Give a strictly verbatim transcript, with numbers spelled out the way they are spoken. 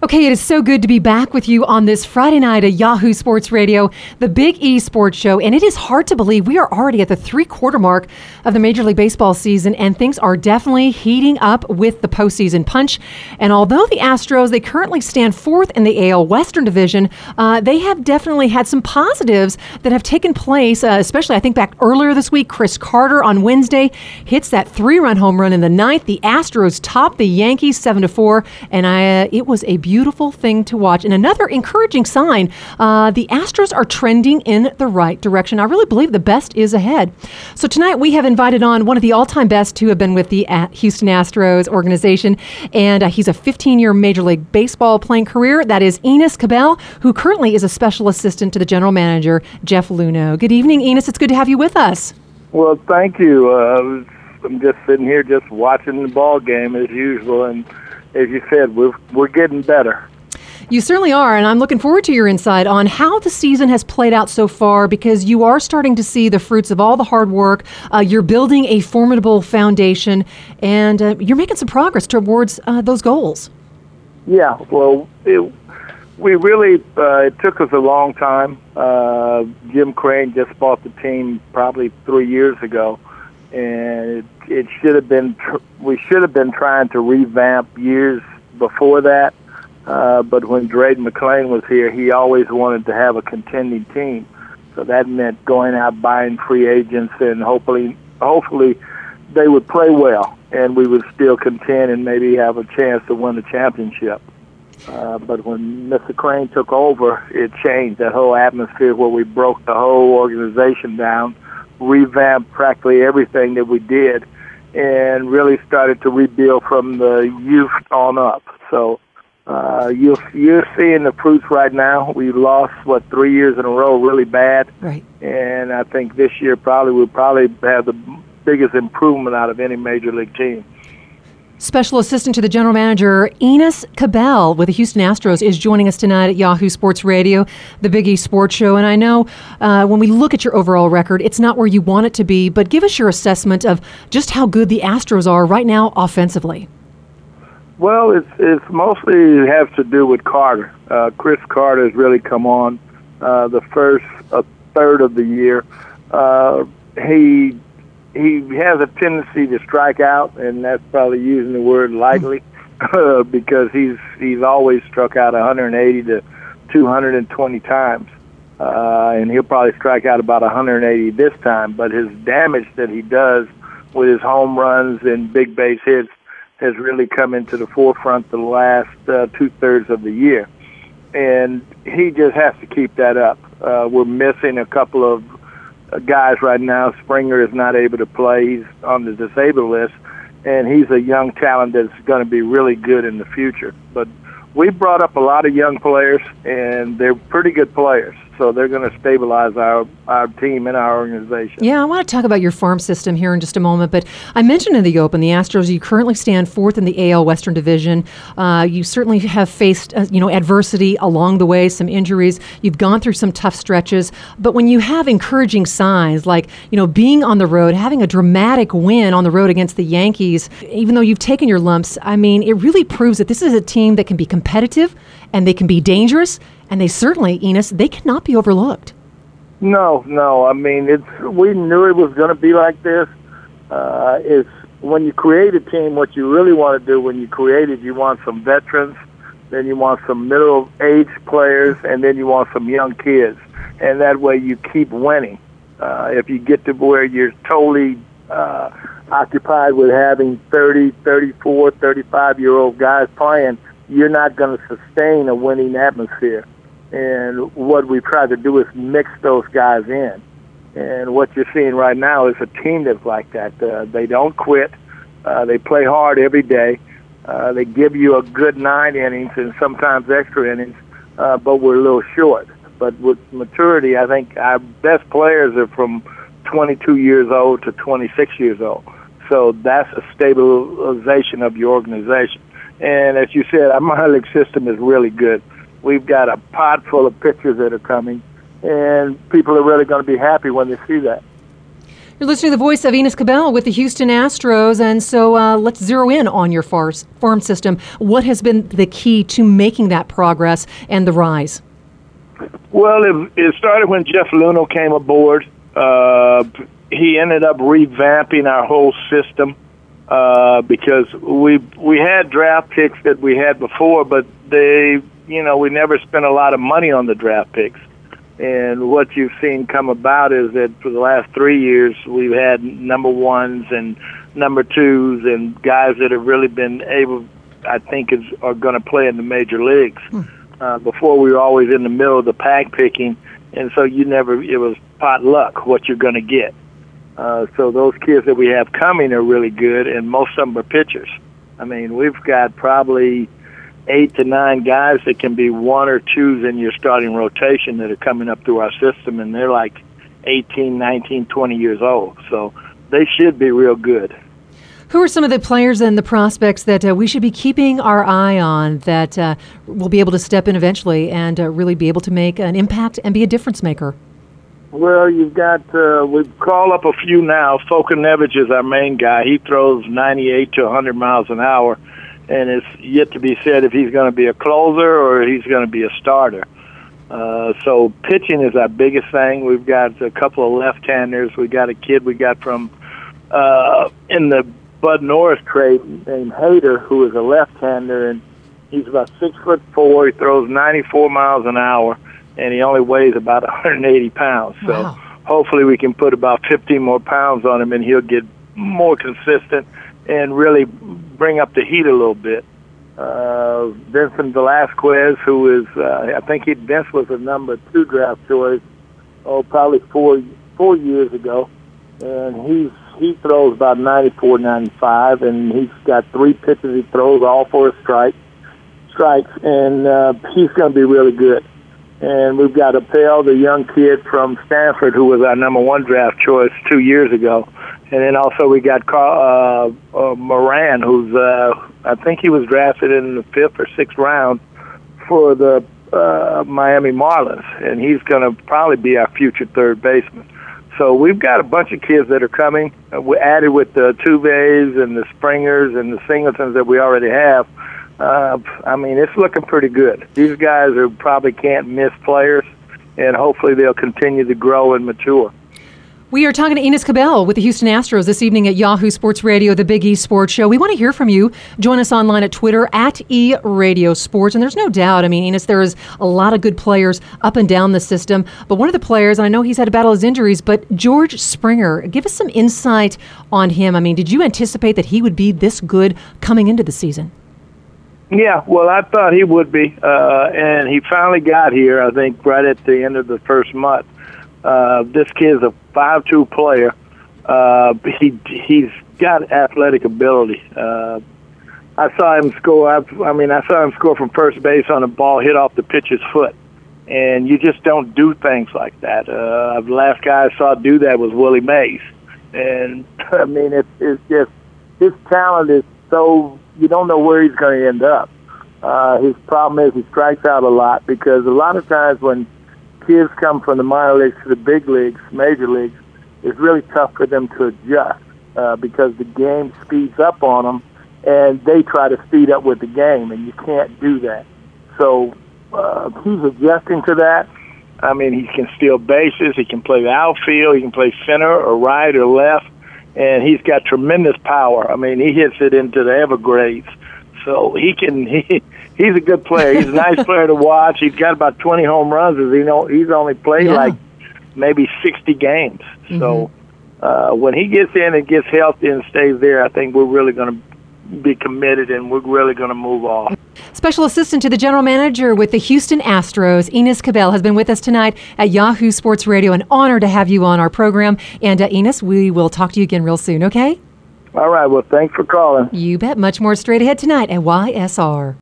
Okay, it is so good to be back with you on this Friday night at Yahoo Sports Radio, the Big E Sports Show. And it is hard to believe we are already at the three-quarter mark of the Major League Baseball season, and things are definitely heating up with the postseason punch. And although the Astros, they currently stand fourth in the A L Western Division, uh, they have definitely had some positives that have taken place, uh, especially I think back earlier this week. Chris Carter on Wednesday hits that three-run home run in the ninth. The Astros topped the Yankees seven to four, and I, uh, it was a beautiful Beautiful thing to watch. And another encouraging sign, uh, the Astros are trending in the right direction. I really believe the best is ahead. So tonight we have invited on one of the all-time best who have been with the Houston Astros organization, and uh, he's a fifteen-year Major League Baseball playing career. That is Enos Cabell, who currently is a special assistant to the general manager, Jeff Luhnow. Good evening, Enos. It's good to have you with us. Well, thank you. Uh, I'm just sitting here just watching the ball game as usual, and as you said, we're, we're getting better. You certainly are, and I'm looking forward to your insight on how the season has played out so far, because you are starting to see the fruits of all the hard work. Uh, you're building a formidable foundation, and uh, you're making some progress towards uh, those goals. Yeah, well, it, we really, uh, it took us a long time. Uh, Jim Crane just bought the team probably three years ago, and it, it should have been, tr- we should have been trying to revamp years before that. Uh, but when Drayden McClain was here, he always wanted to have a contending team. So that meant going out buying free agents, and hopefully, hopefully they would play well, and we would still contend and maybe have a chance to win the championship. Uh, but when Mister Crane took over, it changed that whole atmosphere where we broke the whole organization down, revamped practically everything that we did, and really started to rebuild from the youth on up. So uh, you're, you're seeing the fruits right now. We lost, what, three years in a row really bad. Right. And I think this year probably we'll probably have the biggest improvement out of any major league team. Special Assistant to the General Manager, Enos Cabell with the Houston Astros, is joining us tonight at Yahoo Sports Radio, the Big E Sports Show. And I know uh, when we look at your overall record, it's not where you want it to be, but give us your assessment of just how good the Astros are right now offensively. Well, it's it's mostly has to do with Carter. Uh, Chris Carter has really come on uh, the first a third of the year. Uh, he he has a tendency to strike out, and that's probably using the word lightly, uh, because he's he's always struck out one hundred eighty to two hundred twenty times, uh, and he'll probably strike out about one hundred eighty this time. But his damage that he does with his home runs and big base hits has really come into the forefront the last uh, two-thirds of the year. And he just has to keep that up. Uh, we're missing a couple of uh, guys right now. Springer is not able to play. He's on the disabled list, and he's a young talent that's going to be really good in the future. But we brought up a lot of young players, and they're pretty good players. So they're going to stabilize our, our team and our organization. Yeah, I want to talk about your farm system here in just a moment, but I mentioned in the open, the Astros, you currently stand fourth in the A L Western Division. Uh, you certainly have faced, uh, you know, adversity along the way, some injuries. You've gone through some tough stretches, but when you have encouraging signs like, you know, being on the road, having a dramatic win on the road against the Yankees, even though you've taken your lumps, I mean, it really proves that this is a team that can be competitive and they can be dangerous. And they certainly, Enos, they cannot be overlooked. No, no. I mean, it's we knew it was going to be like this. Uh, it's when you create a team, what you really want to do when you create it, you want some veterans, then you want some middle-aged players, and then you want some young kids. And that way you keep winning. Uh, if you get to where you're totally uh, occupied with having thirty, thirty-four, thirty-five-year-old guys playing, you're not going to sustain a winning atmosphere. And what we try to do is mix those guys in. And what you're seeing right now is a team that's like that. Uh, they don't quit. Uh, they play hard every day. Uh, they give you a good nine innings and sometimes extra innings, uh, but we're a little short. But with maturity, I think our best players are from twenty-two years old to twenty-six years old. So that's a stabilization of your organization. And as you said, our minor league system is really good. We've got a pod full of pitchers that are coming, and people are really going to be happy when they see that. You're listening to the voice of Enos Cabell with the Houston Astros, and so uh, let's zero in on your far- farm system. What has been the key to making that progress and the rise? Well, it, it started when Jeff Luhnow came aboard. Uh, he ended up revamping our whole system uh, because we we had draft picks that we had before, but they, you know, we never spent a lot of money on the draft picks. And what you've seen come about is that for the last three years, we've had number ones and number twos and guys that have really been able, I think, is, are going to play in the major leagues. Hmm. Uh, before, we were always in the middle of the pack picking, and so you never, it was pot luck what you're going to get. Uh, so those kids that we have coming are really good, and most of them are pitchers. I mean, we've got probably eight to nine guys that can be one or twos in your starting rotation that are coming up through our system, and they're like eighteen, nineteen, twenty years old. So they should be real good. Who are some of the players and the prospects that uh, we should be keeping our eye on that uh, will be able to step in eventually and uh, really be able to make an impact and be a difference maker? Well, you've got, uh, we've called up a few now. Fokanevich is our main guy. He throws ninety-eight to one hundred miles an hour, and it's yet to be said if he's going to be a closer or he's going to be a starter. Uh, so pitching is our biggest thing. We've got a couple of left-handers. We got a kid we got from uh, in the Bud Norris trade named Hader, who is a left-hander, and he's about six foot four. He throws ninety-four miles an hour, and he only weighs about one hundred eighty pounds. So wow. Hopefully we can put about fifteen more pounds on him, and he'll get more consistent and really bring up the heat a little bit. Uh, Vincent Velasquez, who is, uh, I think he, Vince was a number two draft choice, oh, probably four four years ago, and he's he throws about ninety-four, ninety-five, and he's got three pitches he throws, all for a strike, strikes, and uh, he's going to be really good. And we've got Appel, the young kid from Stanford, who was our number one draft choice two years ago. And then also we got Carl, uh, uh, Moran, who's, uh, I think he was drafted in the fifth or sixth round for the uh, Miami Marlins. And he's going to probably be our future third baseman. So we've got a bunch of kids that are coming. Uh, we added with the Tuves and the Springers and the Singletons that we already have. Uh, I mean, it's looking pretty good. These guys are probably can't miss players, and hopefully they'll continue to grow and mature. We are talking to Enos Cabell with the Houston Astros this evening at Yahoo Sports Radio, the Big E Sports Show. We want to hear from you. Join us online at Twitter, at E Radio Sports. And there's no doubt, I mean, Enos, there is a lot of good players up and down the system. But one of the players, and I know he's had to battle his injuries, but George Springer, give us some insight on him. I mean, did you anticipate that he would be this good coming into the season? Yeah, well, I thought he would be. Uh, and he finally got here, I think, right at the end of the first month. Uh, this kid's a five two player. Uh, he he's got athletic ability. Uh, I saw him score. I, I mean, I saw him score from first base on a ball hit off the pitcher's foot, and you just don't do things like that. Uh, the last guy I saw do that was Willie Mays, and I mean, it's it's just his talent is so you don't know where he's going to end up. Uh, his problem is he strikes out a lot because a lot of times when kids come from the minor leagues to the big leagues, major leagues, it's really tough for them to adjust uh, because the game speeds up on them, and they try to speed up with the game, and you can't do that. So uh, he's adjusting to that. I mean, he can steal bases, he can play the outfield, he can play center or right or left, and he's got tremendous power. I mean, he hits it into the Everglades. So he can he he's a good player. He's a nice player to watch. He's got about twenty home runs. As you know, he's only played yeah. like maybe sixty games. Mm-hmm. So uh, when he gets in and gets healthy and stays there, I think we're really going to be committed and we're really going to move off. Special assistant to the general manager with the Houston Astros, Enos Cabell, has been with us tonight at Yahoo Sports Radio. An honor to have you on our program. And uh, Enos, we will talk to you again real soon, okay? All right. Well, thanks for calling. You bet. Much more straight ahead tonight at Y S R.